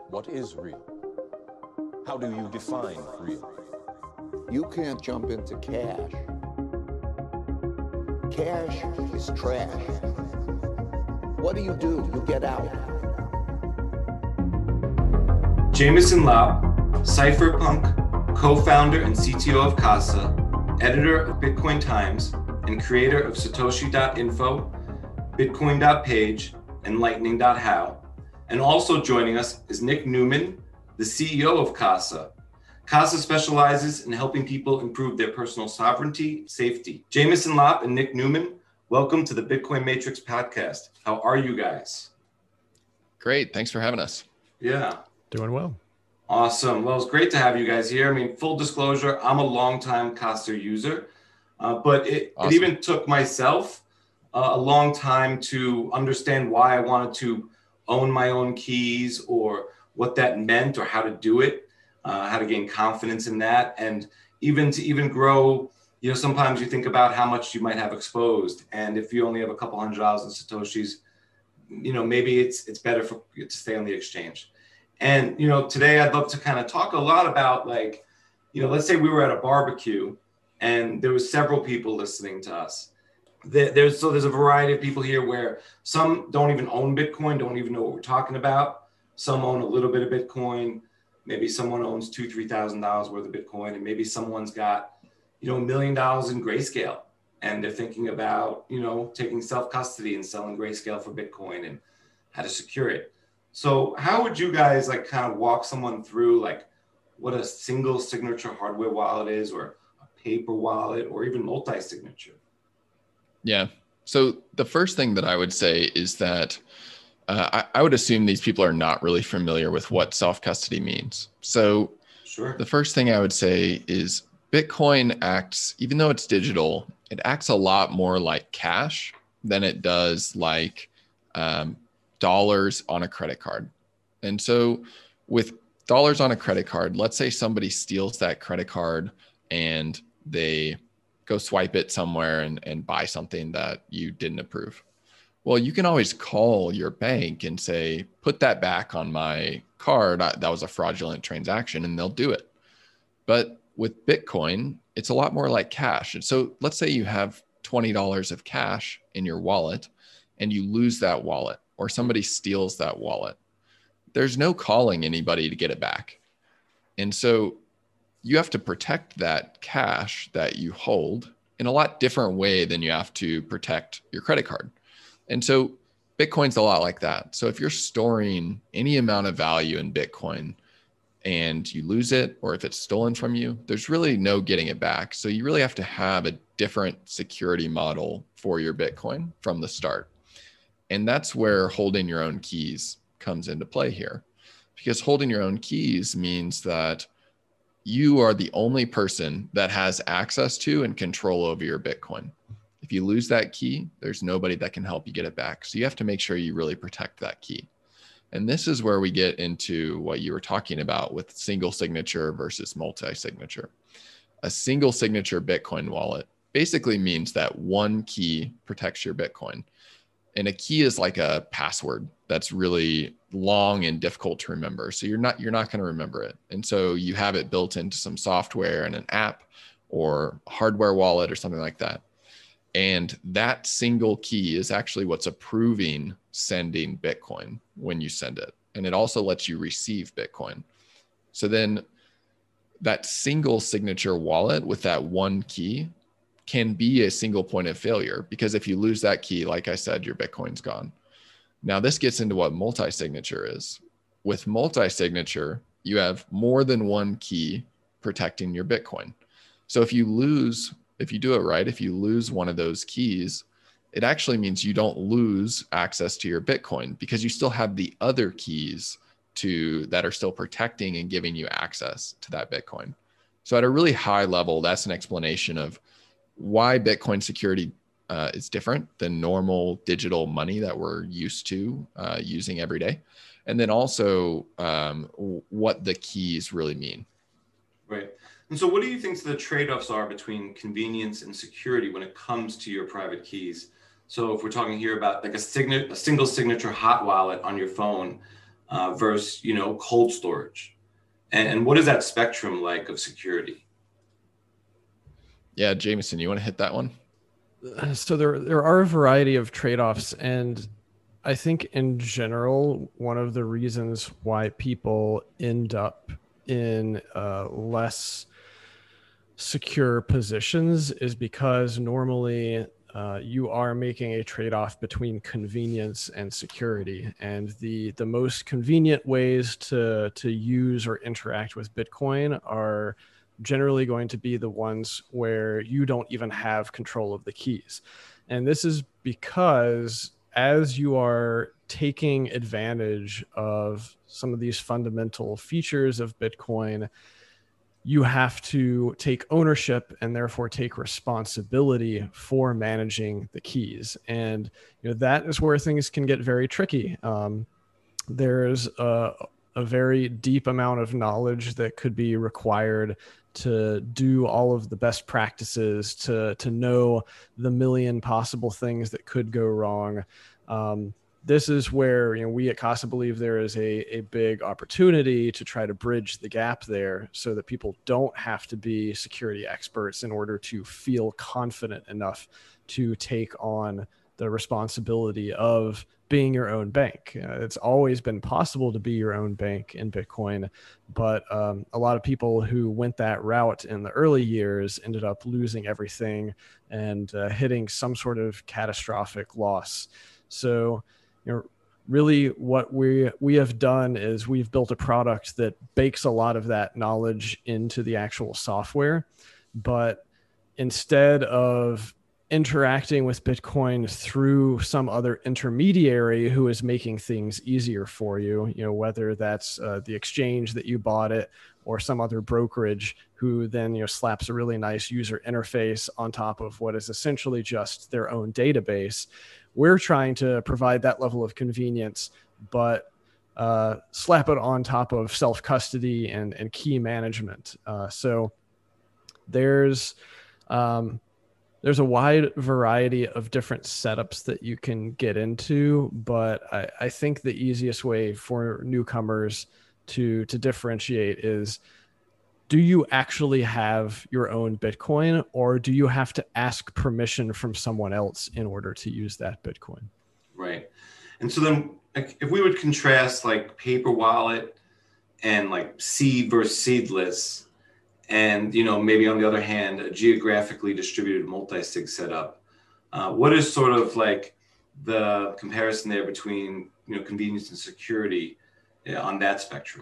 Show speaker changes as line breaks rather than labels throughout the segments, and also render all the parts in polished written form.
What is real? How do you define real?
You can't jump into cash. Cash is trash. What do? You get out.
Jameson Lopp, cypherpunk, co-founder and CTO of Casa, editor of Bitcoin Times, and creator of Satoshi.info, Bitcoin.page, and Lightning.how. And also joining us is Nick Newman, the CEO of Casa. Casa specializes in helping people improve their personal sovereignty, safety. Jameson Lopp and Nick Newman, welcome to the Bitcoin Matrix podcast. How are you guys?
Great, thanks for having us.
Yeah.
Doing well.
Awesome. Well, it's great to have you guys here. I mean, full disclosure, I'm a longtime Casa user, but it even took myself a long time to understand why I wanted to own my own keys or what that meant or how to do it, how to gain confidence in that. And even to grow, sometimes you think about how much you might have exposed. And if you only have a couple $100 in Satoshis, maybe it's better for you to stay on the exchange. And, today I'd love to kind of talk a lot about let's say we were at a barbecue and there was several people listening to us. There's a variety of people here where some don't even own Bitcoin, don't even know what we're talking about. Some own a little bit of Bitcoin. Maybe someone owns $2,000, $3,000 worth of Bitcoin, and maybe someone's got, $1 million in Grayscale, and they're thinking about, taking self-custody and selling Grayscale for Bitcoin and how to secure it. So how would you guys kind of walk someone through what a single signature hardware wallet is, or a paper wallet, or even multi-signature?
Yeah. So the first thing that I would say is that I would assume these people are not really familiar with what self-custody means. So
sure.
The first thing I would say is Bitcoin acts, even though it's digital, it acts a lot more like cash than it does like dollars on a credit card. And so with dollars on a credit card, let's say somebody steals that credit card and they go swipe it somewhere and buy something that you didn't approve. Well, you can always call your bank and say, put that back on my card. That was a fraudulent transaction, and they'll do it. But with Bitcoin, it's a lot more like cash. And so let's say you have $20 of cash in your wallet and you lose that wallet, or somebody steals that wallet. There's no calling anybody to get it back. And so you have to protect that cash that you hold in a lot different way than you have to protect your credit card. And so Bitcoin's a lot like that. So if you're storing any amount of value in Bitcoin and you lose it, or if it's stolen from you, there's really no getting it back. So you really have to have a different security model for your Bitcoin from the start. And that's where holding your own keys comes into play here, because holding your own keys means that you are the only person that has access to and control over your Bitcoin. If you lose that key, there's nobody that can help you get it back. So you have to make sure you really protect that key. And this is where we get into what you were talking about with single signature versus multi-signature. A single signature Bitcoin wallet basically means that one key protects your Bitcoin. And a key is like a password that's really long and difficult to remember. So you're not going to remember it. And so you have it built into some software and an app or a hardware wallet or something like that. And that single key is actually what's approving sending Bitcoin when you send it. And it also lets you receive Bitcoin. So then that single signature wallet with that one key can be a single point of failure, because if you lose that key, like I said, your Bitcoin's gone. Now this gets into what multi-signature is. With multi-signature, you have more than one key protecting your Bitcoin. So if you do it right, if you lose one of those keys, it actually means you don't lose access to your Bitcoin, because you still have the other keys that are still protecting and giving you access to that Bitcoin. So at a really high level, that's an explanation of why Bitcoin security is different than normal digital money that we're used to using every day. And then also what the keys really mean.
Right. And so what do you think the trade-offs are between convenience and security when it comes to your private keys? So if we're talking here about like a single signature hot wallet on your phone, versus, cold storage? And what is that spectrum like of security?
Yeah, Jameson, you want to hit that one?
So there are a variety of trade-offs, and I think in general, one of the reasons why people end up in less secure positions is because normally you are making a trade-off between convenience and security, and the most convenient ways to use or interact with Bitcoin are generally going to be the ones where you don't even have control of the keys. And this is because as you are taking advantage of some of these fundamental features of Bitcoin, you have to take ownership and therefore take responsibility for managing the keys. And that is where things can get very tricky. There's a very deep amount of knowledge that could be required to do all of the best practices, to know the million possible things that could go wrong. This is where we at Casa believe there is a big opportunity to try to bridge the gap there so that people don't have to be security experts in order to feel confident enough to take on the responsibility of being your own bank. It's always been possible to be your own bank in Bitcoin, but a lot of people who went that route in the early years ended up losing everything and hitting some sort of catastrophic loss. So really what we have done is we've built a product that bakes a lot of that knowledge into the actual software. But instead of interacting with Bitcoin through some slash intermediary who is making things easier for you, whether that's the exchange that you bought it or some other brokerage who then slaps a really nice user interface on top of what is essentially just their own database, we're trying to provide that level of convenience, but slap it on top of self-custody and key management. So there's a wide variety of different setups that you can get into, but I think the easiest way for newcomers to differentiate is, do you actually have your own Bitcoin, or do you have to ask permission from someone else in order to use that Bitcoin?
Right. And so then if we would contrast like paper wallet and like seed versus seedless, and maybe on the other hand, a geographically distributed multi-sig setup, what is sort of like the comparison there between convenience and security on that spectrum?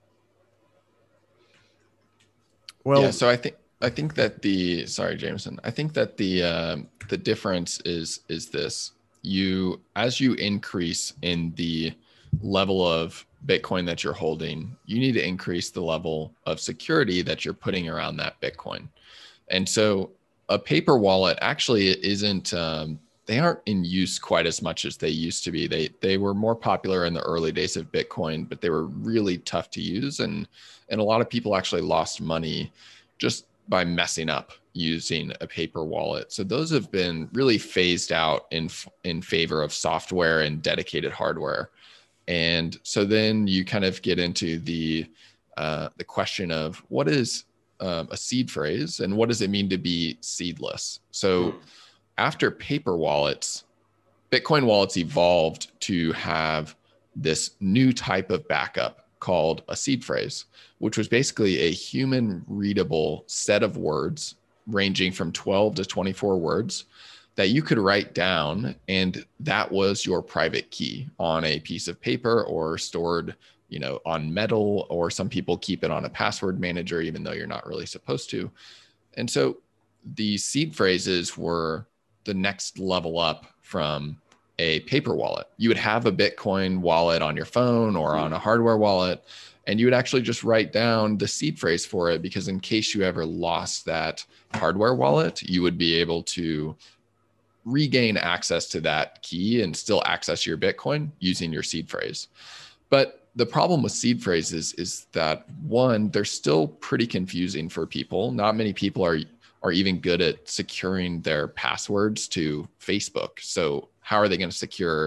Well, yeah, so I think that sorry, Jameson, I think that the difference is this: as you increase in the level of Bitcoin that you're holding, you need to increase the level of security that you're putting around that Bitcoin. And so a paper wallet actually isn't, they aren't in use quite as much as they used to be. They were more popular in the early days of Bitcoin, but they were really tough to use. And a lot of people actually lost money just by messing up using a paper wallet. So those have been really phased out in favor of software and dedicated hardware. And so then you kind of get into the question of what is a seed phrase and what does it mean to be seedless? So after paper wallets, Bitcoin wallets evolved to have this new type of backup called a seed phrase, which was basically a human readable set of words ranging from 12 to 24 words that you could write down, and that was your private key on a piece of paper or stored, on metal, or some people keep it on a password manager, even though you're not really supposed to. And so the seed phrases were the next level up from a paper wallet. You would have a Bitcoin wallet on your phone or on a hardware wallet, and you would actually just write down the seed phrase for it, because in case you ever lost that hardware wallet, you would be able to regain access to that key and still access your Bitcoin using your seed phrase. But the problem with seed phrases is that, one, they're still pretty confusing for people. Not many people are even good at securing their passwords to Facebook. So how are they going to secure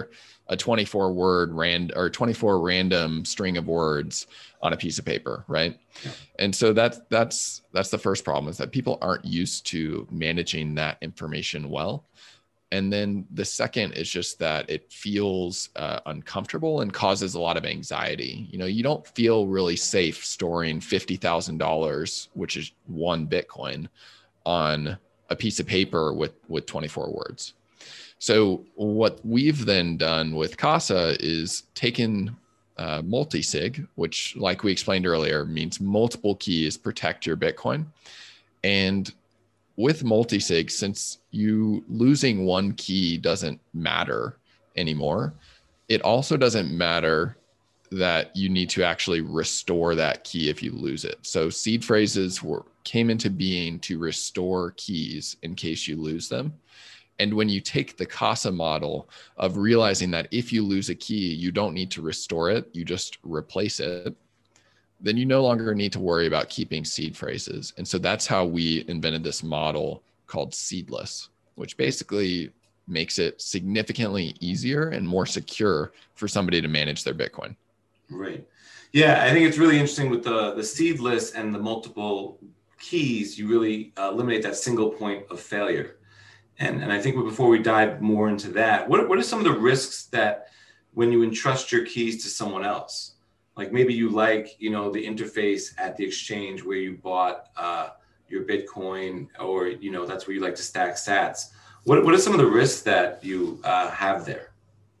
a 24 word 24 random string of words on a piece of paper, right? Yeah. And so that's the first problem, is that people aren't used to managing that information well. And then the second is just that it feels uncomfortable and causes a lot of anxiety. You don't feel really safe storing $50,000, which is one Bitcoin, on a piece of paper with 24 words. So what we've then done with Casa is taken multi-sig, which, like we explained earlier, means multiple keys protect your Bitcoin. And with multi-sig, since you losing one key doesn't matter anymore, it also doesn't matter that you need to actually restore that key if you lose it. So seed phrases came into being to restore keys in case you lose them. And when you take the Casa model of realizing that if you lose a key, you don't need to restore it, you just replace it, then you no longer need to worry about keeping seed phrases. And so that's how we invented this model called seedless, which basically makes it significantly easier and more secure for somebody to manage their Bitcoin.
Right. Yeah, I think it's really interesting with the seedless and the multiple keys, you really eliminate that single point of failure. And I think before we dive more into that, what are some of the risks that when you entrust your keys to someone else? Like maybe you like, the interface at the exchange where you bought your Bitcoin, or, that's where you like to stack sats. What are some of the risks that you have there?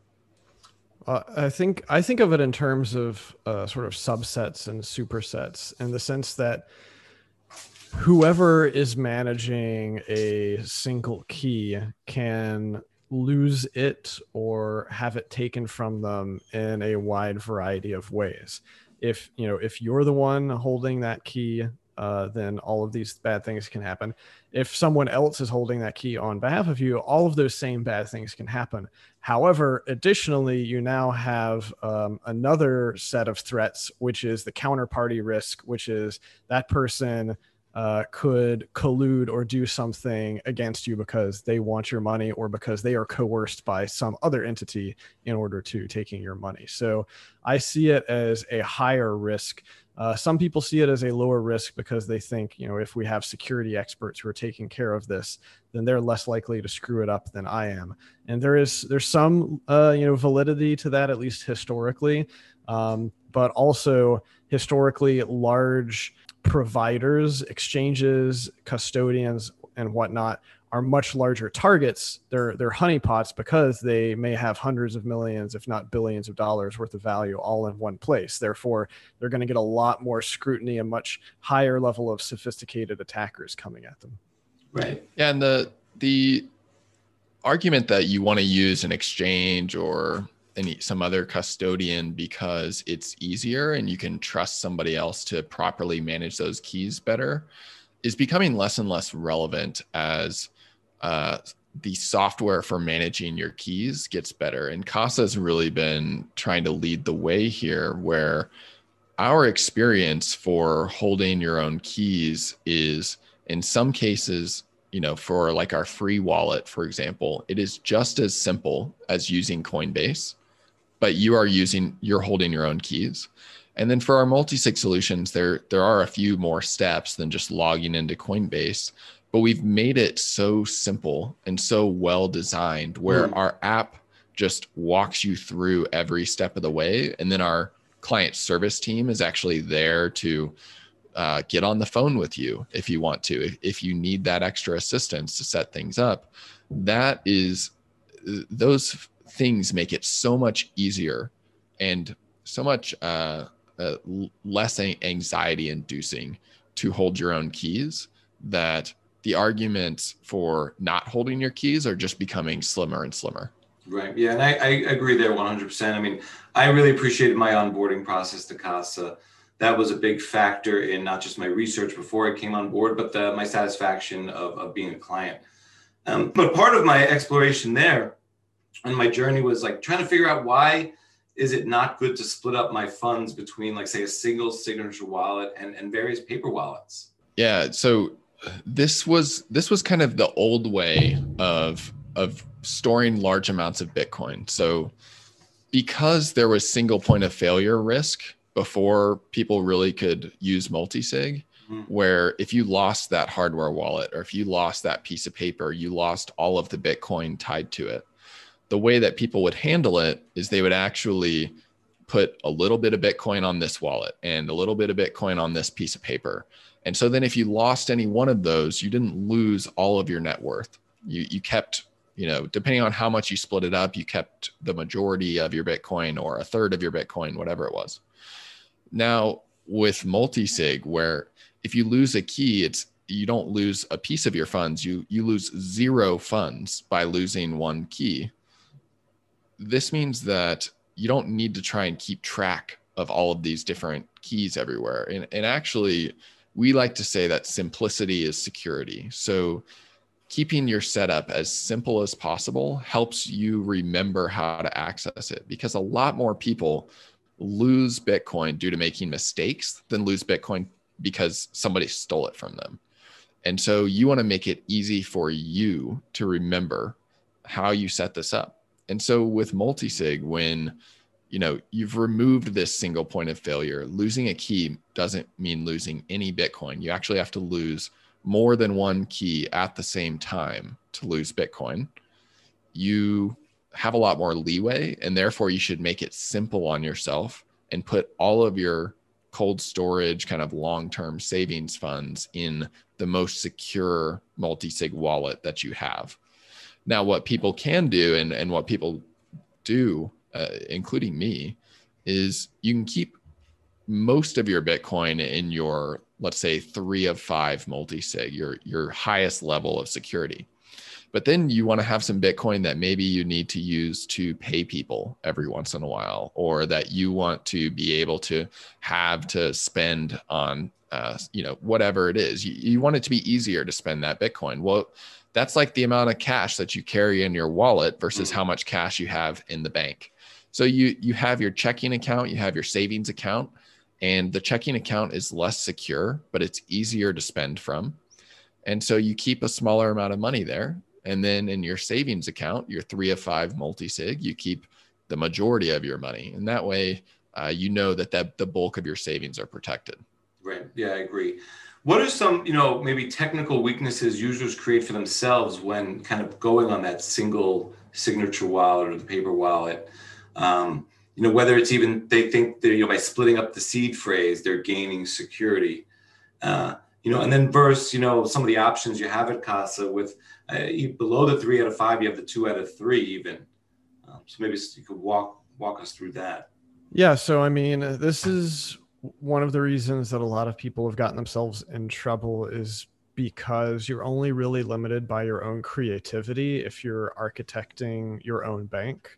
I think of it in terms of sort of subsets and supersets, in the sense that whoever is managing a single key can lose it or have it taken from them in a wide variety of ways. If you're the one holding that key, then all of these bad things can happen. If someone else is holding that key on behalf of you, all of those same bad things can happen. However, additionally, you now have another set of threats, which is the counterparty risk, which is that person could collude or do something against you because they want your money, or because they are coerced by some other entity in order to taking your money. So I see it as a higher risk. Some people see it as a lower risk because they think, if we have security experts who are taking care of this, then they're less likely to screw it up than I am. And there's some validity to that, at least historically. But also historically, large providers, exchanges, custodians, and whatnot are much larger targets. They're honeypots because they may have hundreds of millions, if not billions of dollars worth of value all in one place. Therefore, they're going to get a lot more scrutiny and much higher level of sophisticated attackers coming at them.
Right.
Yeah, and the argument that you want to use an exchange or some other custodian because it's easier and you can trust somebody else to properly manage those keys better is becoming less and less relevant as the software for managing your keys gets better. And Casa has really been trying to lead the way here, where our experience for holding your own keys is, in some cases, for like our free wallet, for example, it is just as simple as using Coinbase, but you're holding your own keys. And then for our multi-sig solutions, there are a few more steps than just logging into Coinbase, but we've made it so simple and so well designed where our app just walks you through every step of the way. And then our client service team is actually there to get on the phone with you if you want to, if you need that extra assistance to set things up. Those things make it so much easier and so much less anxiety inducing to hold your own keys, that the arguments for not holding your keys are just becoming slimmer and slimmer.
Right. Yeah. And I agree there 100%. I mean, I really appreciated my onboarding process to Casa. That was a big factor in not just my research before I came on board, but my satisfaction of being a client. But part of my exploration there and my journey was like trying to figure out, why is it not good to split up my funds between, like, say, a single signature wallet and various paper wallets?
Yeah. So this was kind of the old way of storing large amounts of Bitcoin. So because there was single point of failure risk before people really could use multisig, where if you lost that hardware wallet or if you lost that piece of paper, you lost all of the Bitcoin tied to it. The way that people would handle it is they would actually put a little bit of Bitcoin on this wallet and a little bit of Bitcoin on this piece of paper. And so then if you lost any one of those, you didn't lose all of your net worth. You kept, depending on how much you split it up, you kept the majority of your Bitcoin or a third of your Bitcoin, whatever it was. Now with multisig, where if you lose a key, you don't lose a piece of your funds. You lose 0 funds by losing one key. This means that you don't need to try and keep track of all of these different keys everywhere. And actually, we like to say that simplicity is security. So keeping your setup as simple as possible helps you remember how to access it, because a lot more people lose Bitcoin due to making mistakes than lose Bitcoin because somebody stole it from them. And so you want to make it easy for you to remember how you set this up. And so with multisig, when you've removed this single point of failure, losing a key doesn't mean losing any Bitcoin. You actually have to lose more than one key at the same time to lose Bitcoin. You have a lot more leeway, and therefore you should make it simple on yourself and put all of your cold storage kind of long-term savings funds in the most secure multisig wallet that you have. Now, what people can do and what people do, including me, is you can keep most of your Bitcoin in your, let's say, 3 of 5 multisig, your highest level of security. But then you want to have some Bitcoin that maybe you need to use to pay people every once in a while, or that you want to be able to have to spend on, whatever it is. You want it to be easier to spend that Bitcoin. Well, that's like the amount of cash that you carry in your wallet versus how much cash you have in the bank. So you have your checking account, you have your savings account, and the checking account is less secure, but it's easier to spend from. And so you keep a smaller amount of money there. And then in your savings account, your 3 of 5 multisig, you keep the majority of your money. And that way, that the bulk of your savings are protected.
Right. Yeah, I agree. What are some, maybe technical weaknesses users create for themselves when kind of going on that single signature wallet or the paper wallet? Whether it's even they think that, by splitting up the seed phrase, they're gaining security. And then versus, some of the options you have at Casa with below the 3 out of 5, you have the 2 out of 3 even. So maybe you could walk us through that.
Yeah. So, this is one of the reasons that a lot of people have gotten themselves in trouble, is because you're only really limited by your own creativity if you're architecting your own bank.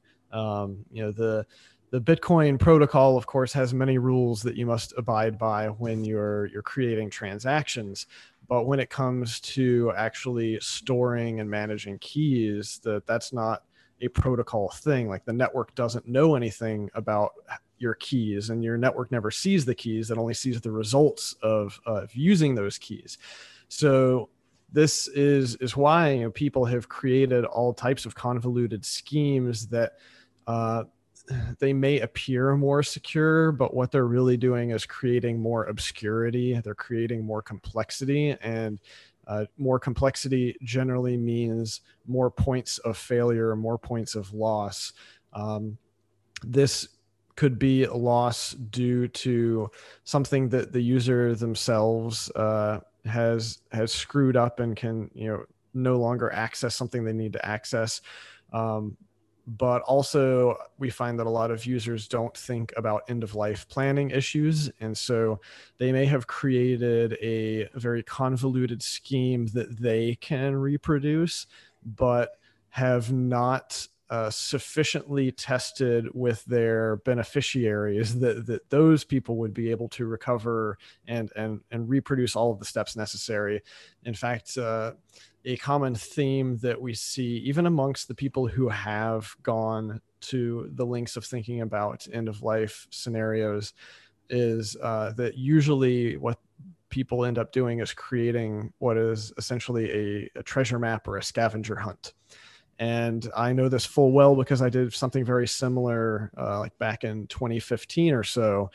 The Bitcoin protocol, of course, has many rules that you must abide by when you're creating transactions. But when it comes to actually storing and managing keys, that's not a protocol thing. Like, the network doesn't know anything about your keys, and your network never sees the keys. It only sees the results of using those keys. So this is why people have created all types of convoluted schemes that they may appear more secure, but what they're really doing is creating more obscurity. They're creating more complexity, and more complexity generally means more points of failure, more points of loss. This could be a loss due to something that the user themselves has screwed up and can no longer access something they need to access. But also, we find that a lot of users don't think about end-of-life planning issues. And so they may have created a very convoluted scheme that they can reproduce, but have not sufficiently tested with their beneficiaries that those people would be able to recover and reproduce all of the steps necessary. In fact, a common theme that we see even amongst the people who have gone to the lengths of thinking about end-of-life scenarios is that usually what people end up doing is creating what is essentially a treasure map or a scavenger hunt. And I know this full well because I did something very similar, like back in 2015 or so.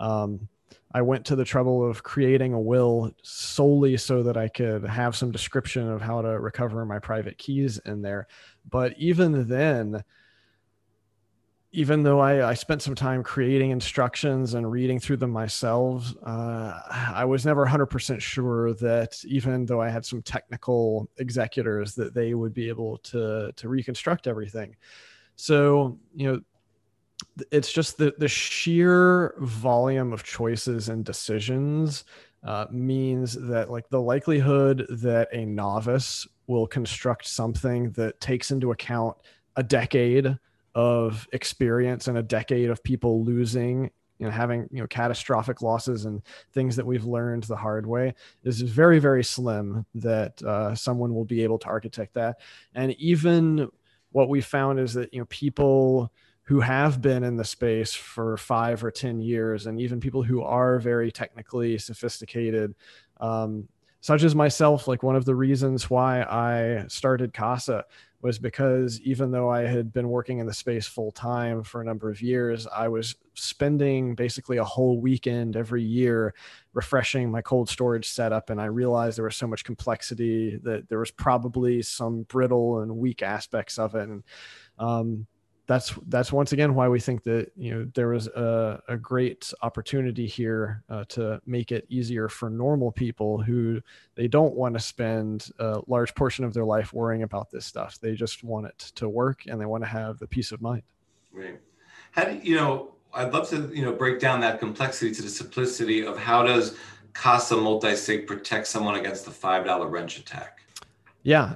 I went to the trouble of creating a will solely so that I could have some description of how to recover my private keys in there. But even then, even though I spent some time creating instructions and reading through them myself, I was never 100% sure that even though I had some technical executors, that they would be able to reconstruct everything. So, it's just the sheer volume of choices and decisions means that like the likelihood that a novice will construct something that takes into account a decade of experience and a decade of people losing, having, catastrophic losses and things that we've learned the hard way is very, very slim that someone will be able to architect that. And even what we found is that, people who have been in the space for 5 or 10 years, and even people who are very technically sophisticated, such as myself, like one of the reasons why I started Casa was because even though I had been working in the space full time for a number of years, I was spending basically a whole weekend every year refreshing my cold storage setup. And I realized there was so much complexity that there was probably some brittle and weak aspects of it. And that's once again why we think that there was a great opportunity here to make it easier for normal people who they don't want to spend a large portion of their life worrying about this stuff. They just want it to work and they want to have the peace of mind.
Right. How do I'd love to break down that complexity to the simplicity of how does Casa multisig protect someone against the $5 wrench attack?
Yeah,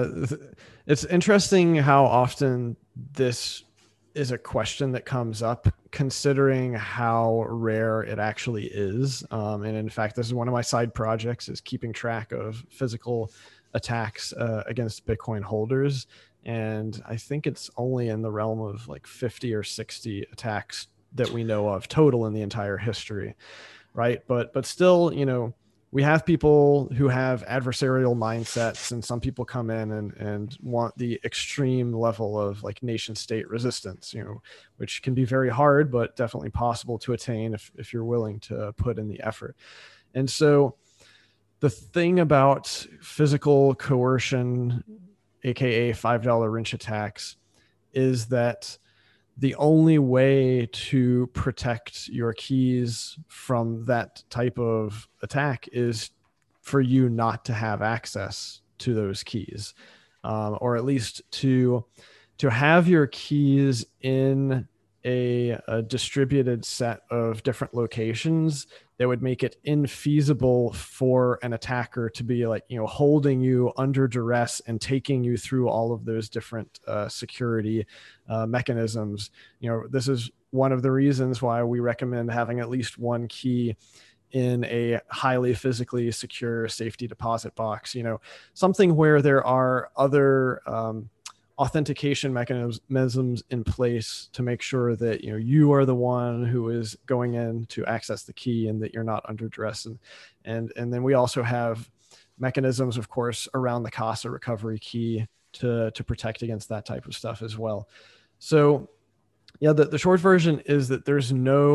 it's interesting how often this is a question that comes up, considering how rare it actually is. And in fact, this is one of my side projects, is keeping track of physical attacks against Bitcoin holders. And I think it's only in the realm of like 50 or 60 attacks that we know of total in the entire history, right? But still, we have people who have adversarial mindsets, and some people come in and want the extreme level of like nation state resistance, which can be very hard, but definitely possible to attain if you're willing to put in the effort. And so the thing about physical coercion, AKA $5 wrench attacks, is that the only way to protect your keys from that type of attack is for you not to have access to those keys, or at least to have your keys in a distributed set of different locations that would make it infeasible for an attacker to be like, holding you under duress and taking you through all of those different security mechanisms. This is one of the reasons why we recommend having at least one key in a highly physically secure safety deposit box, something where there are other authentication mechanisms in place to make sure that you are the one who is going in to access the key and that you're not under duress. And then we also have mechanisms, of course, around the Casa recovery key to protect against that type of stuff as well. So yeah, the short version is that there's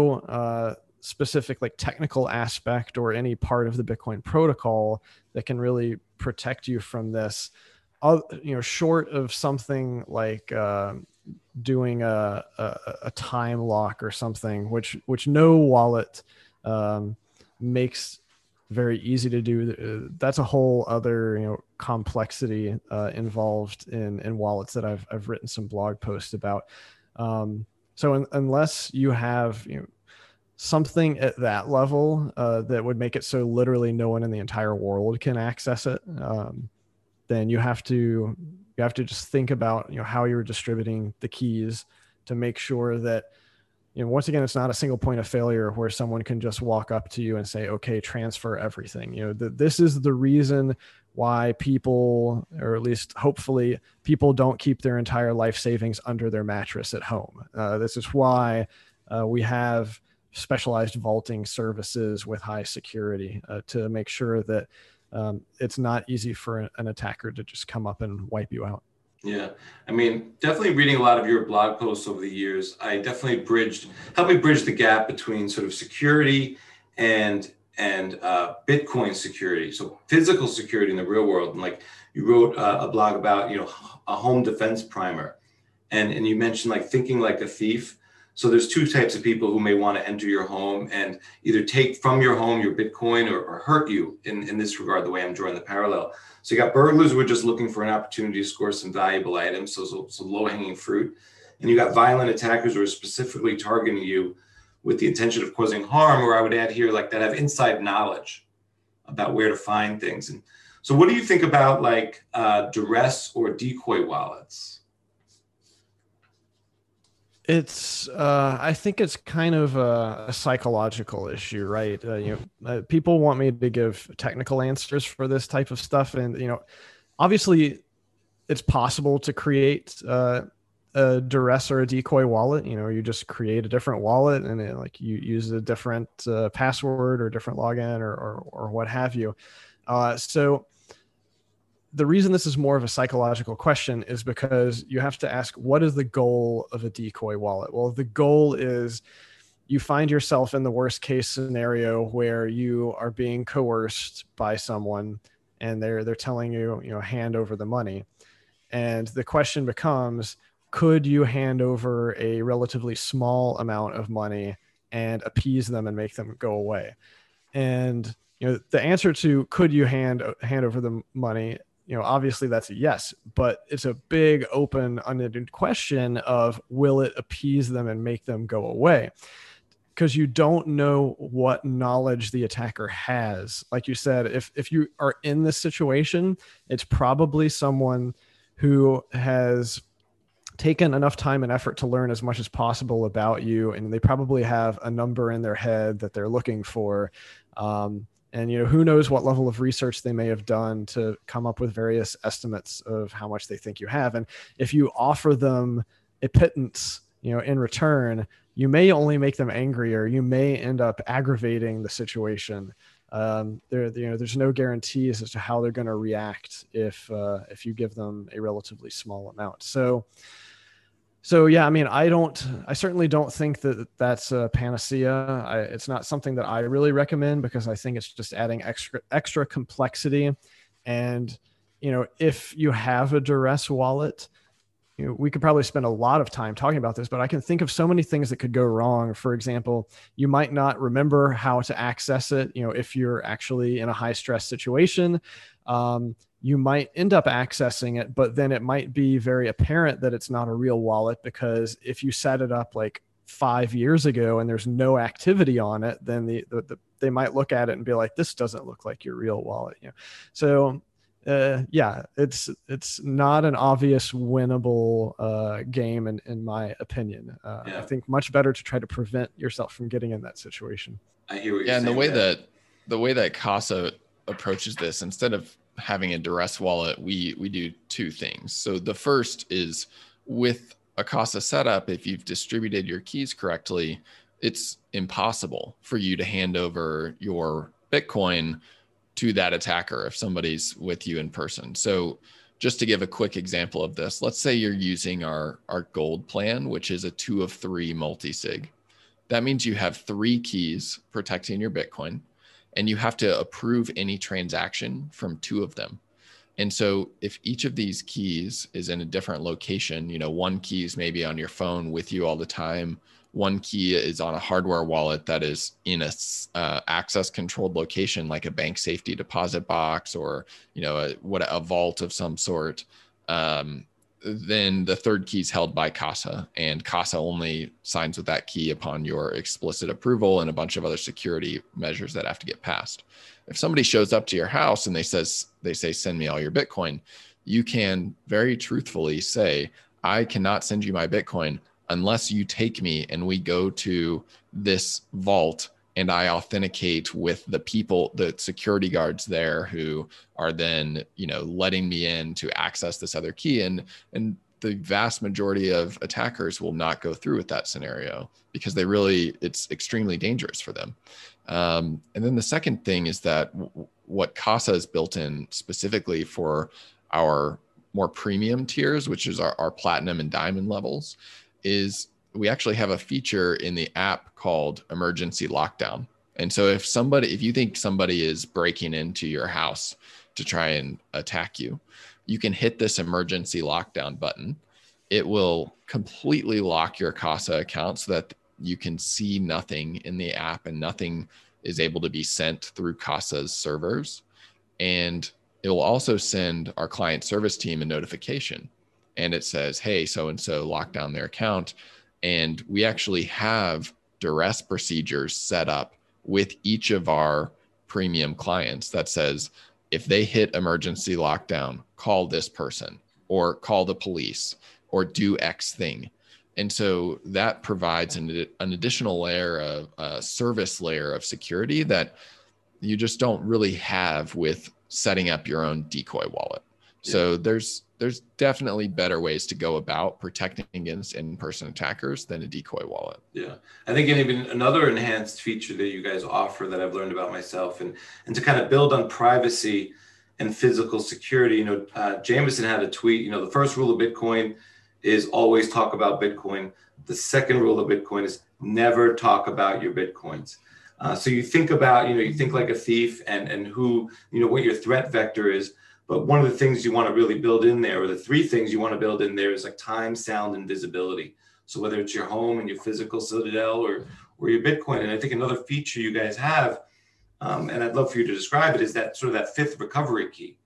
no specific like technical aspect or any part of the Bitcoin protocol that can really protect you from this. Short of something like doing a time lock or something, which no wallet makes very easy to do. That's a whole other complexity involved in wallets that I've written some blog posts about. So unless you have something at that level that would make it so literally no one in the entire world can access it, then you have to just think about how you're distributing the keys to make sure that once again, it's not a single point of failure where someone can just walk up to you and say, okay, transfer everything. This is the reason why people, or at least hopefully people, don't keep their entire life savings under their mattress at home. This is why we have specialized vaulting services with high security to make sure that it's not easy for an attacker to just come up and wipe you out.
Yeah, I mean, definitely reading a lot of your blog posts over the years, I definitely helped me bridge the gap between sort of security and Bitcoin security. So physical security in the real world, and like you wrote a blog about, a home defense primer, and you mentioned like thinking like a thief. So there's two types of people who may want to enter your home and either take from your home your Bitcoin or hurt you in this regard, the way I'm drawing the parallel. So you got burglars who are just looking for an opportunity to score some valuable items, so low hanging fruit. And you got violent attackers who are specifically targeting you with the intention of causing harm, or I would add here, like that have inside knowledge about where to find things. And so what do you think about like duress or decoy wallets?
I think it's kind of a psychological issue, right? People want me to give technical answers for this type of stuff. And, obviously it's possible to create a duress or a decoy wallet. You just create a different wallet and you use a different password or different login or what have you. So the reason this is more of a psychological question is because you have to ask, what is the goal of a decoy wallet? Well, the goal is you find yourself in the worst case scenario where you are being coerced by someone and they're telling you, hand over the money. And the question becomes, could you hand over a relatively small amount of money and appease them and make them go away? And, the answer to could you hand over the money, obviously that's a yes, but it's a big open unended question of will it appease them and make them go away? Because you don't know what knowledge the attacker has. Like you said, if you are in this situation, it's probably someone who has taken enough time and effort to learn as much as possible about you, and they probably have a number in their head that they're looking for. And, who knows what level of research they may have done to come up with various estimates of how much they think you have. And if you offer them a pittance, in return, you may only make them angrier. You may end up aggravating the situation. There's no guarantees as to how they're going to react if you give them a relatively small amount. So yeah, I mean, I certainly don't think that that's a panacea. It's not something that I really recommend because I think it's just adding extra complexity. And, if you have a duress wallet, we could probably spend a lot of time talking about this, but I can think of so many things that could go wrong. For example, you might not remember how to access it. If you're actually in a high stress situation, you might end up accessing it, but then it might be very apparent that it's not a real wallet, because if you set it up like 5 years ago and there's no activity on it, then they might look at it and be like, this doesn't look like your real wallet. So it's not an obvious winnable game in my opinion. I think much better to try to prevent yourself from getting in that situation.
I hear what you're saying.
And the way that Casa approaches this, instead of having a duress wallet, we do two things. So the first is, with a Casa setup, if you've distributed your keys correctly, it's impossible for you to hand over your Bitcoin to that attacker if somebody's with you in person. So just to give a quick example of this, let's say you're using our gold plan, which is a 2 of 3 multi-sig. That means you have 3 keys protecting your Bitcoin, and you have to approve any transaction from 2 of them. And so if each of these keys is in a different location, one key is maybe on your phone with you all the time. One key is on a hardware wallet that is in a access controlled location, like a bank safety deposit box or, a vault of some sort. Then the third key is held by Casa, and Casa only signs with that key upon your explicit approval and a bunch of other security measures that have to get passed. If somebody shows up to your house and they say, send me all your Bitcoin, you can very truthfully say, I cannot send you my Bitcoin unless you take me and we go to this vault and I authenticate with the people, the security guards there, who are then, letting me in to access this other key. And the vast majority of attackers will not go through with that scenario because it's extremely dangerous for them. And then the second thing is that what Casa is built in specifically for our more premium tiers, which is our platinum and diamond levels, is we actually have a feature in the app called emergency lockdown. And so if you think somebody is breaking into your house to try and attack you, you can hit this emergency lockdown button. It will completely lock your Casa account so that you can see nothing in the app and nothing is able to be sent through Casa's servers. And it will also send our client service team a notification. And it says, hey, so-and-so locked down their account. And we actually have duress procedures set up with each of our premium clients that says, if they hit emergency lockdown, call this person or call the police or do X thing. And so that provides an additional layer of a service layer of security that you just don't really have with setting up your own decoy wallet. Yeah. So there's definitely better ways to go about protecting against in-person attackers than a decoy wallet.
Yeah, I think even another enhanced feature that you guys offer that I've learned about myself, and to kind of build on privacy and physical security. Jameson had a tweet. The first rule of Bitcoin is always talk about Bitcoin. The second rule of Bitcoin is never talk about your Bitcoins. So you think about, you think like a thief and who, what your threat vector is. But one of the things you want to really build in there, or the three things you want to build in there, is like time, sound, and visibility. So whether it's your home and your physical Citadel or your Bitcoin. And I think another feature you guys have, and I'd love for you to describe it, is that sort of that fifth recovery key,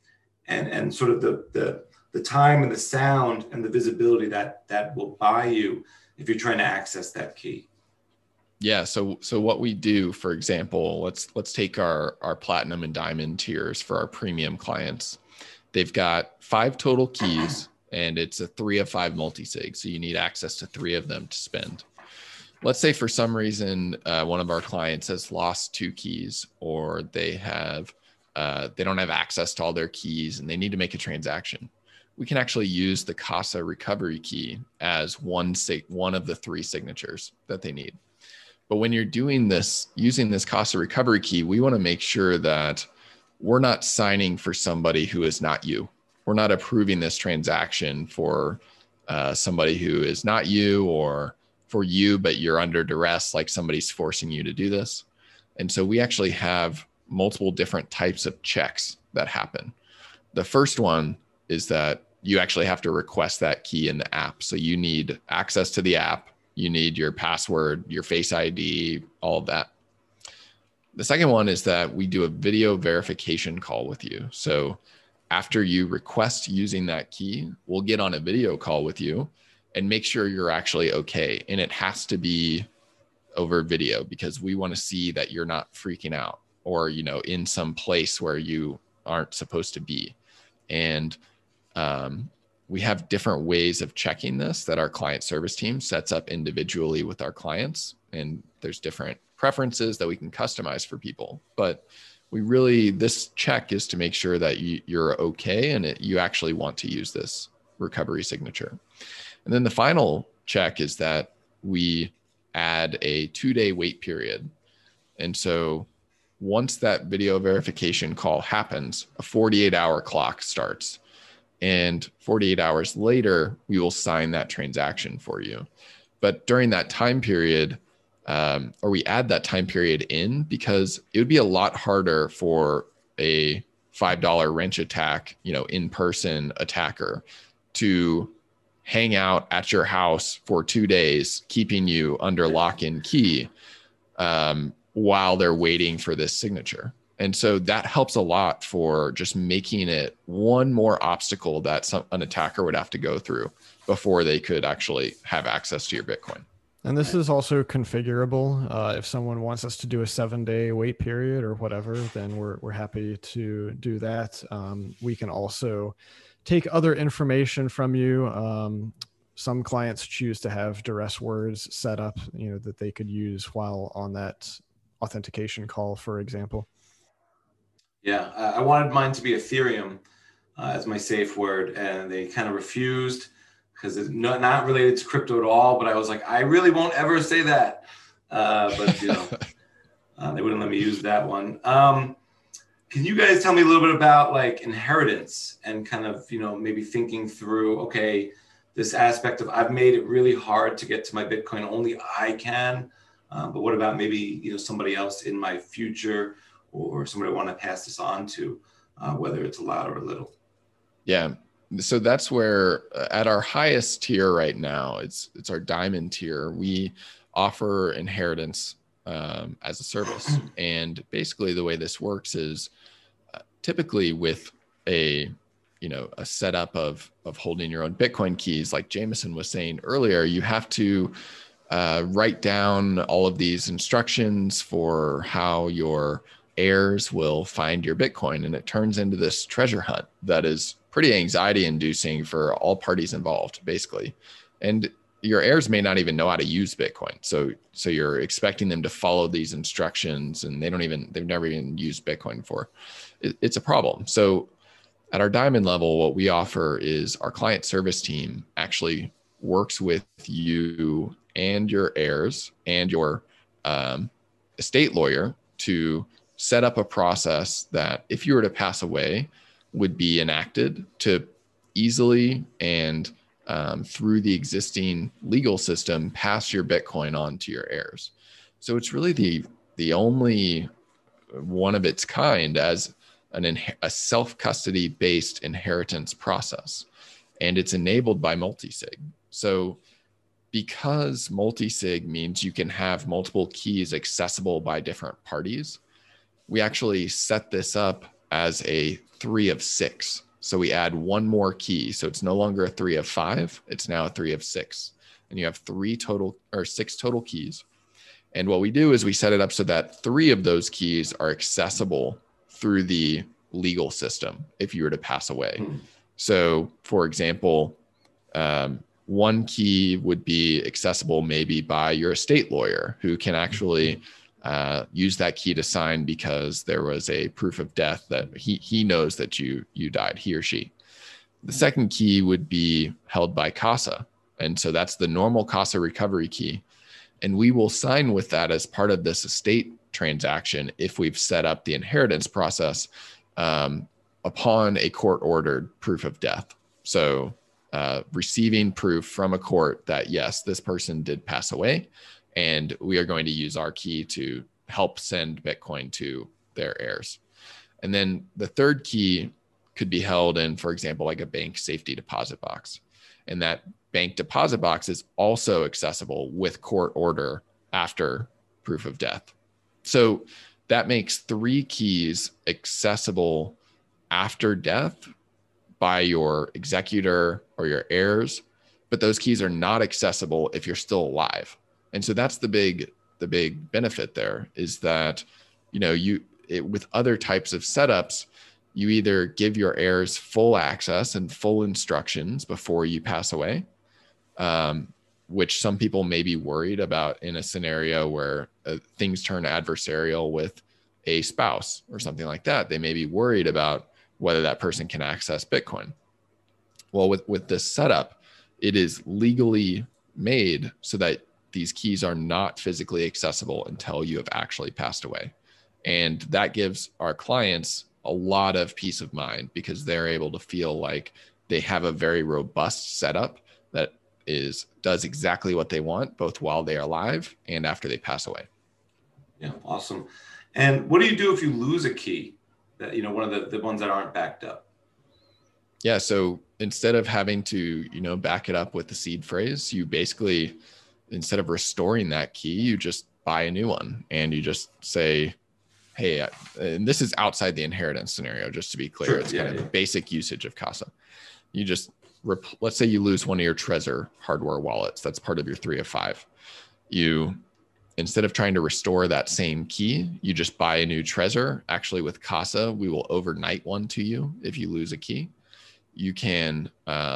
and sort of the time and the sound and the visibility that will buy you if you're trying to access that key.
Yeah. So what we do, for example, let's take our platinum and diamond tiers for our premium clients. They've got 5 total keys and it's a 3 of 5 multi-sig. So you need access to 3 of them to spend. Let's say for some reason, one of our clients has lost 2 keys, or they don't have access to all their keys and they need to make a transaction. We can actually use the Casa recovery key as one of the 3 signatures that they need. But when you're doing this, using this Casa recovery key, we want to make sure that we're not signing for somebody who is not you. We're not approving this transaction for somebody who is not you, or for you, but you're under duress, like somebody's forcing you to do this. And so we actually have multiple different types of checks that happen. The first one is that you actually have to request that key in the app. So you need access to the app. You need your password, your Face ID, all of that. The second one is that we do a video verification call with you. So after you request using that key, we'll get on a video call with you and make sure you're actually okay. And it has to be over video because we want to see that you're not freaking out or, in some place where you aren't supposed to be. And we have different ways of checking this that our client service team sets up individually with our clients. And there's different preferences that we can customize for people. But this check is to make sure that you're okay and you actually want to use this recovery signature. And then the final check is that we add a 2-day wait period. And so once that video verification call happens, a 48-hour clock starts. And 48 hours later, we will sign that transaction for you. But during that time period, or we add that time period in because it would be a lot harder for a $5 wrench attack, in-person attacker to hang out at your house for 2 days, keeping you under lock and key while they're waiting for this signature. And so that helps a lot for just making it one more obstacle that an attacker would have to go through before they could actually have access to your Bitcoin.
And this is also configurable. If someone wants us to do a 7-day wait period or whatever, then we're happy to do that. We can also take other information from you. Some clients choose to have duress words set up, that they could use while on that authentication call, for example.
Yeah, I wanted mine to be Ethereum as my safe word, and they kind of refused because it's not related to crypto at all. But I was like, I really won't ever say that. But they wouldn't let me use that one. Can you guys tell me a little bit about like inheritance and kind of, maybe thinking through, okay, this aspect of I've made it really hard to get to my Bitcoin, only I can. But what about maybe, somebody else in my future or somebody I want to pass this on to, whether it's a lot or a little?
Yeah. So that's where at our highest tier right now, it's our diamond tier. We offer inheritance as a service. And basically the way this works is typically with a setup of holding your own Bitcoin keys, like Jameson was saying earlier, you have to write down all of these instructions for how your heirs will find your Bitcoin. And it turns into this treasure hunt that is pretty anxiety inducing for all parties involved, basically. And your heirs may not even know how to use Bitcoin. So you're expecting them to follow these instructions and they've never even used Bitcoin before. It's a problem. So at our diamond level, what we offer is our client service team actually works with you and your heirs and your estate lawyer to set up a process that if you were to pass away would be enacted to easily and through the existing legal system pass your Bitcoin on to your heirs. So it's really the only one of its kind as a self-custody based inheritance process. And it's enabled by multisig. So because multisig means you can have multiple keys accessible by different parties, we actually set this up as a 3 of 6. So we add one more key. So it's no longer a 3 of 5. It's now a 3 of 6. And you have 6 total keys. And what we do is we set it up so that 3 of those keys are accessible through the legal system if you were to pass away. So for example, one key would be accessible maybe by your estate lawyer who can actually use that key to sign because there was a proof of death that he knows that you died, he or she. The second key would be held by CASA. And so that's the normal CASA recovery key. And we will sign with that as part of this estate transaction if we've set up the inheritance process upon a court-ordered proof of death. So receiving proof from a court that, yes, this person did pass away, and we are going to use our key to help send Bitcoin to their heirs. And then the third key could be held in, for example, like a bank safety deposit box. And that bank deposit box is also accessible with court order after proof of death. So that makes 3 keys accessible after death by your executor or your heirs, but those keys are not accessible if you're still alive. And so that's the big benefit there is that, with other types of setups, you either give your heirs full access and full instructions before you pass away, which some people may be worried about in a scenario where things turn adversarial with a spouse or something like that. They may be worried about whether that person can access Bitcoin. Well, with this setup, it is legally made so that these keys are not physically accessible until you have actually passed away. And that gives our clients a lot of peace of mind because they're able to feel like they have a very robust setup that does exactly what they want, both while they are alive and after they pass away.
Yeah, awesome. And what do you do if you lose a key that, one of the ones that aren't backed up?
Yeah, so instead of having to, back it up with the seed phrase, you basically, instead of restoring that key, you just buy a new one and you just say, hey, and this is outside the inheritance scenario, just to be clear. Sure, it's kind of basic usage of CASA. You just, let's say you lose one of your Trezor hardware wallets. That's part of your 3 of 5. You, instead of trying to restore that same key, you just buy a new Trezor. Actually, with CASA, we will overnight one to you if you lose a key. You can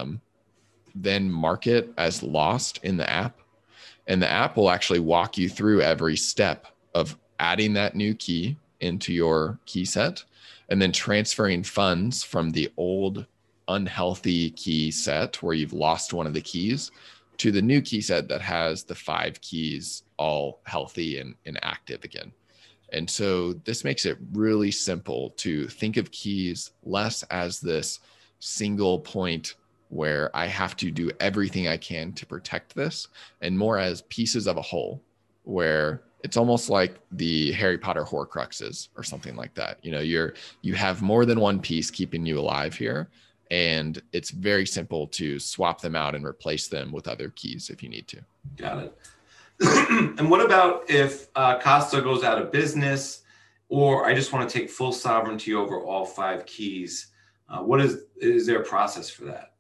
then mark it as lost in the app. And the app will actually walk you through every step of adding that new key into your key set and then transferring funds from the old unhealthy key set where you've lost one of the keys to the new key set that has the 5 keys all healthy and active again. And so this makes it really simple to think of keys less as this single point where I have to do everything I can to protect this, and more as pieces of a whole, where it's almost like the Harry Potter Horcruxes or something like that. You know, you have more than one piece keeping you alive here, and it's very simple to swap them out and replace them with other keys if you need to.
Got it. And what about if Casa goes out of business, or I just want to take full sovereignty over all 5 keys? What is there a process for that?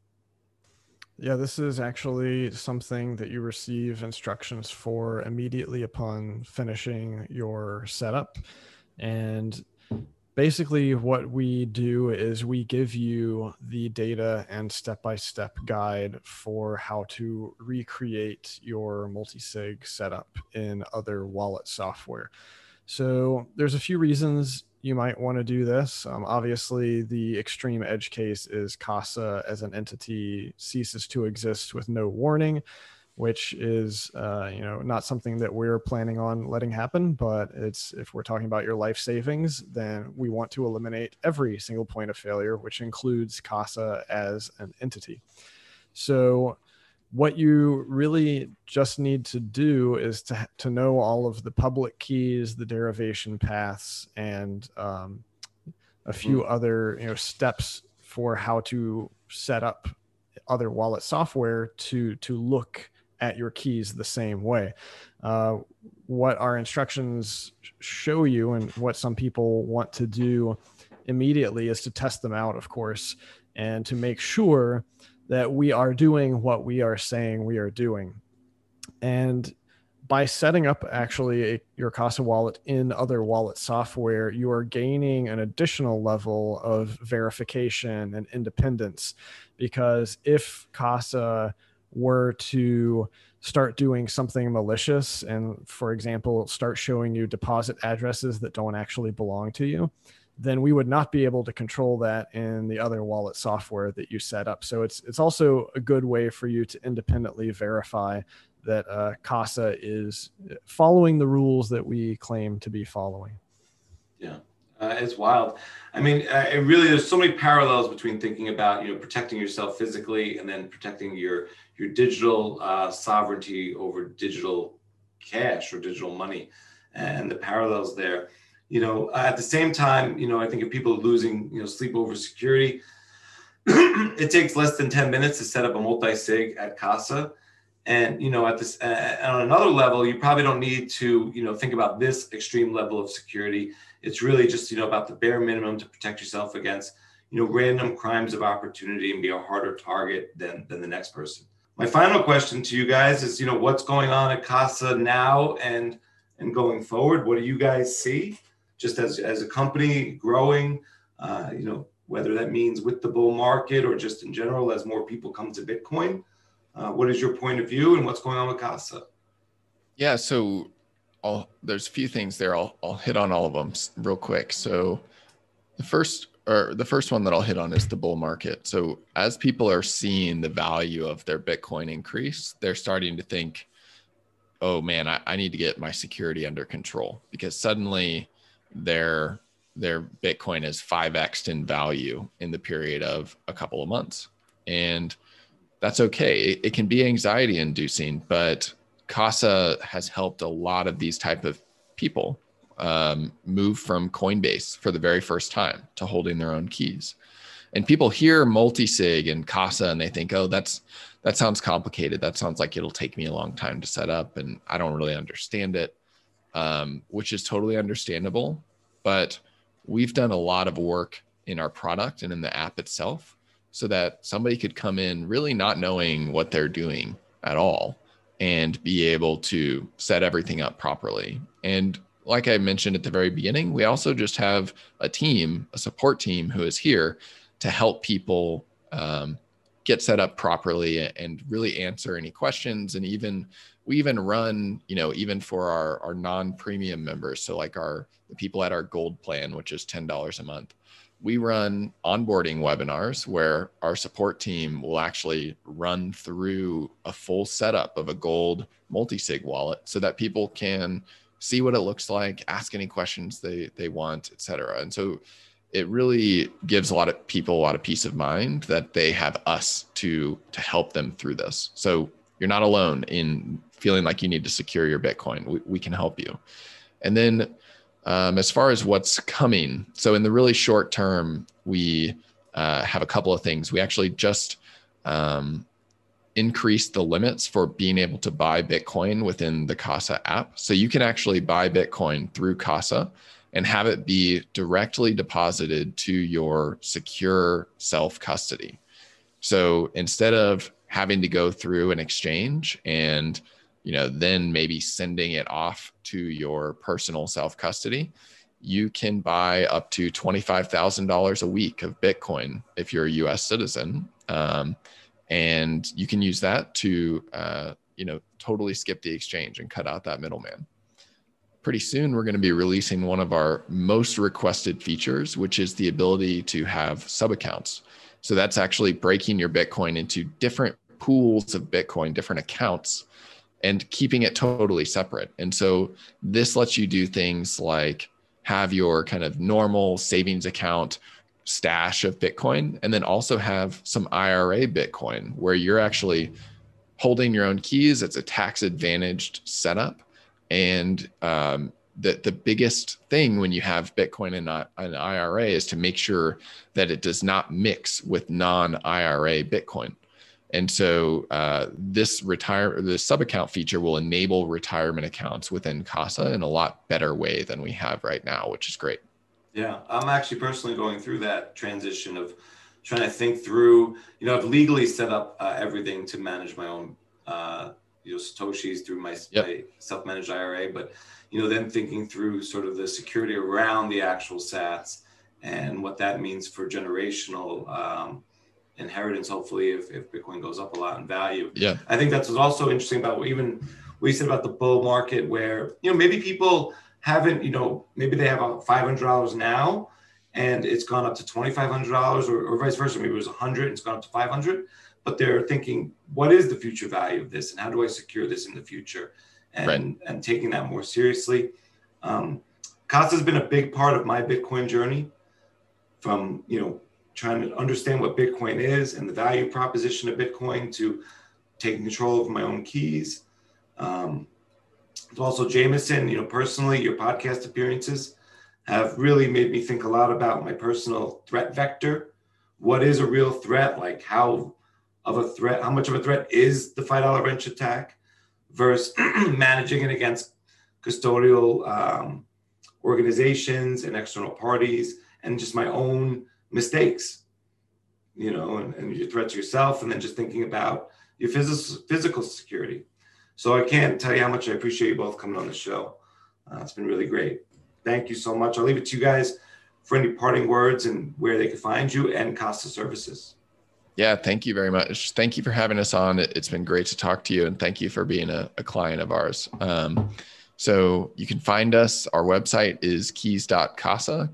Yeah, this is actually something that you receive instructions for immediately upon finishing your setup. And basically what we do is we give you the data and step-by-step guide for how to recreate your multi-sig setup in other wallet software. So there's a few reasons you might want to do this. Obviously, the extreme edge case is Casa as an entity ceases to exist with no warning, which is not something that we're planning on letting happen. But it's, if we're talking about your life savings, then we want to eliminate every single point of failure, which includes Casa as an entity. So what you really just need to do is to know all of the public keys, the derivation paths, and a few other steps for how to set up other wallet software to look at your keys the same way. What our instructions show you, and what some people want to do immediately, is to test them out, of course, and to make sure that we are doing what we are saying we are doing. And by setting up actually your Casa wallet in other wallet software, you are gaining an additional level of verification and independence. Because if Casa were to start doing something malicious and, for example, start showing you deposit addresses that don't actually belong to you, then we would not be able to control that in the other wallet software that you set up. So it's also a good way for you to independently verify that Casa is following the rules that we claim to be following.
Yeah, it's wild. I mean, it really, there's so many parallels between thinking about protecting yourself physically and then protecting your digital sovereignty over digital cash or digital money, and the parallels there. At the same time, I think if people are losing, sleep over security, it takes less than 10 minutes to set up a multi-sig at Casa. And, at this, on another level, you probably don't need to, think about this extreme level of security. It's really just, about the bare minimum to protect yourself against, random crimes of opportunity and be a harder target than the next person. My final question to you guys is, what's going on at Casa now and going forward? What do you guys see? Just as a company growing, whether that means with the bull market or just in general as more people come to Bitcoin. What is your point of view and what's going on with Casa?
Yeah, so there's a few things there. I'll hit on all of them real quick. So the first one that I'll hit on is the bull market. So as people are seeing the value of their Bitcoin increase, they're starting to think, oh man, I need to get my security under control, because suddenly their Bitcoin is 5x'd in value in the period of a couple of months. And that's okay. It can be anxiety inducing, but Casa has helped a lot of these type of people move from Coinbase for the very first time to holding their own keys. And people hear multi-sig and Casa and they think, oh, that sounds complicated. That sounds like it'll take me a long time to set up and I don't really understand it. Which is totally understandable, but we've done a lot of work in our product and in the app itself so that somebody could come in really not knowing what they're doing at all and be able to set everything up properly. And like I mentioned at the very beginning, we also just have a support team who is here to help people get set up properly and really answer any questions. And we even run, even for our non-premium members. So like the people at our gold plan, which is $10 a month, we run onboarding webinars where our support team will actually run through a full setup of a gold multi-sig wallet so that people can see what it looks like, ask any questions they want, et cetera. And so it really gives a lot of people a lot of peace of mind that they have us to help them through this. So you're not alone in feeling like you need to secure your Bitcoin. We can help you. And then as far as what's coming, so in the really short term, we have a couple of things. We actually just increased the limits for being able to buy Bitcoin within the Casa app. So you can actually buy Bitcoin through Casa and have it be directly deposited to your secure self-custody. So instead of having to go through an exchange and then maybe sending it off to your personal self-custody, you can buy up to $25,000 a week of Bitcoin if you're a US citizen. And you can use that to, totally skip the exchange and cut out that middleman. Pretty soon, we're going to be releasing one of our most requested features, which is the ability to have sub-accounts. So that's actually breaking your Bitcoin into different pools of Bitcoin, different accounts, and keeping it totally separate. And so this lets you do things like have your kind of normal savings account stash of Bitcoin, and then also have some IRA Bitcoin where you're actually holding your own keys. It's a tax advantaged setup. And the biggest thing when you have Bitcoin and not an IRA is to make sure that it does not mix with non-IRA Bitcoin. And so this sub-account feature will enable retirement accounts within Casa in a lot better way than we have right now, which is great.
Yeah, I'm actually personally going through that transition of trying to think through, I've legally set up everything to manage my own Satoshis through my self-managed IRA, but then thinking through sort of the security around the actual sats and what that means for generational inheritance, hopefully, if Bitcoin goes up a lot in value.
Yeah,
I think that's what's also interesting about even what you said about the bull market, where maybe people haven't, maybe they have $500 now and it's gone up to $2,500 or vice versa. Maybe it was 100 and it's gone up to 500. But they're thinking, what is the future value of this, and how do I secure this in the future? And taking that more seriously. Casa has been a big part of my Bitcoin journey, from trying to understand what Bitcoin is and the value proposition of Bitcoin to taking control of my own keys. Also, Jameson, personally, your podcast appearances have really made me think a lot about my personal threat vector. What is a real threat? Like how much of a threat is the $5 wrench attack versus managing it against custodial organizations and external parties, and just my own mistakes, and your threats yourself, and then just thinking about your physical security. So I can't tell you how much I appreciate you both coming on the show. It's been really great. Thank you so much. I'll leave it to you guys for any parting words and where they can find you and Casa Services.
Yeah, thank you very much. Thank you for having us on. It's been great to talk to you, and thank you for being a client of ours. So you can find us. Our website is keys.casa,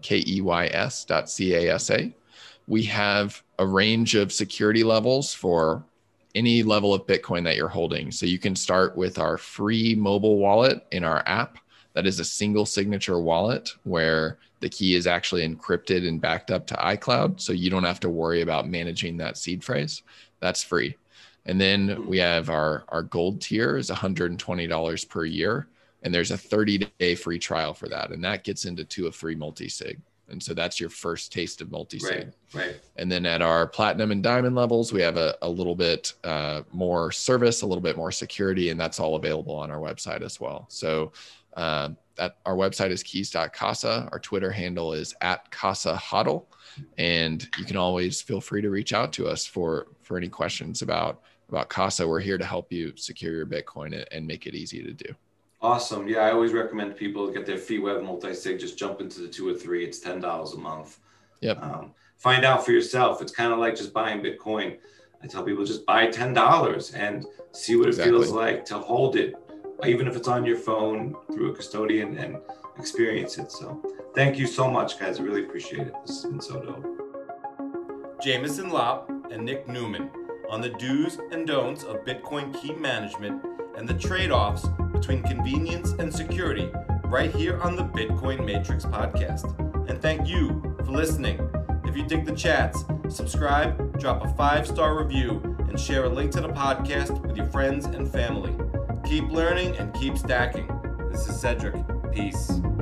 KEYS.CASA. We have a range of security levels for any level of Bitcoin that you're holding. So you can start with our free mobile wallet in our app. That is a single signature wallet where the key is actually encrypted and backed up to iCloud. So you don't have to worry about managing that seed phrase. That's free. And then we have our gold tier is $120 per year. And there's a 30-day free trial for that. And that gets into 2 of 3 multi-sig. And so that's your first taste of multi-sig.
Right.
And then at our platinum and diamond levels, we have a little bit more service, a little bit more security, and that's all available on our website as well. So that our website is keys.casa. Our Twitter handle is @CasaHodl. And you can always feel free to reach out to us for any questions about Casa. We're here to help you secure your Bitcoin and make it easy to do.
Awesome. Yeah, I always recommend people to get their fee web multi-sig. Just jump into the 2 or 3. It's $10 a month.
Yep.
Find out for yourself. It's kind of like just buying Bitcoin. I tell people just buy $10 and see what it feels like to hold it, even if it's on your phone through a custodian, and experience it. So thank you so much, guys. I really appreciate it. This has been so dope. Jameson Lopp and Nick Newman on the do's and don'ts of Bitcoin key management and the trade-offs between convenience and security
right here on the Bitcoin Matrix podcast. And thank you for listening. If you dig the chats, subscribe, drop a 5-star review, and share a link to the podcast with your friends and family. Keep learning and keep stacking. This is Cedric. Peace.